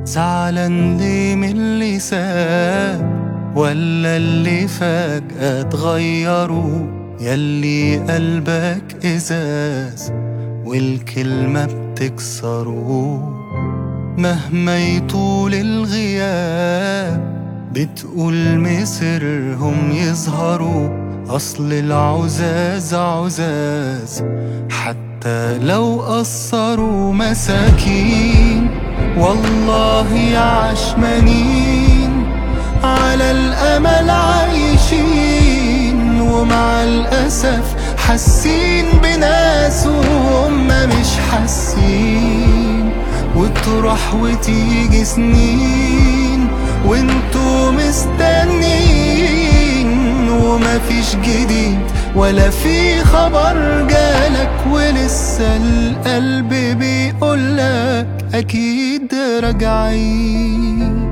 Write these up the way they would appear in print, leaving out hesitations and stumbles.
زعلان ليه من اللي ساب ولا اللي فجأة اتغيروا؟ ياللي قلبك إزاز والكلمة بتكسره. مهما يطول الغياب بتقول مصيرهم يظهروا، أصل العزاز عزاز حتى لو قصروا. مساكين والله عشمانين على الأمل عايشين، ومع الأسف حاسين بناس وهم مش حاسين. وتروح وتيجي سنين وانتو مستنين، ومفيش جديد ولا في خبر جالك، ولسه القلب بيقولك أكيد راجعين.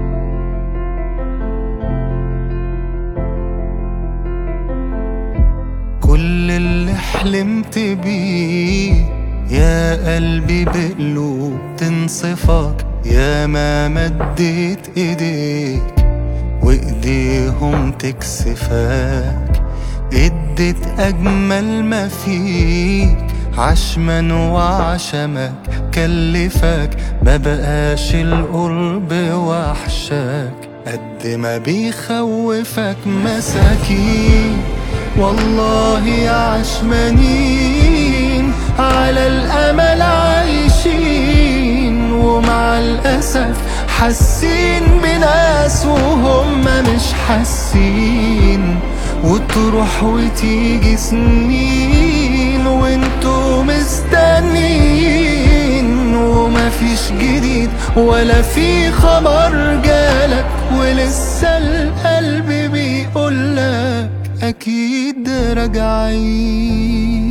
كل اللي حلمت بيه يا قلبي بقلوب تنصفك، يا ما مديت ايديك وايديهم تكسفك. اديت اجمل ما فيك عشمان وعشمك كلفك، ما بقاش القرب وحشك قد ما بيخوفك. مساكين والله عشمانين على الأمل عايشين، ومع الأسف حاسين بناس وهم مش حاسين. وتروح وتيجي سنين وانتو مستنين، ومفيش جديد ولا في خبر جالك، ولسه القلب بيقولك أكيد راجعين.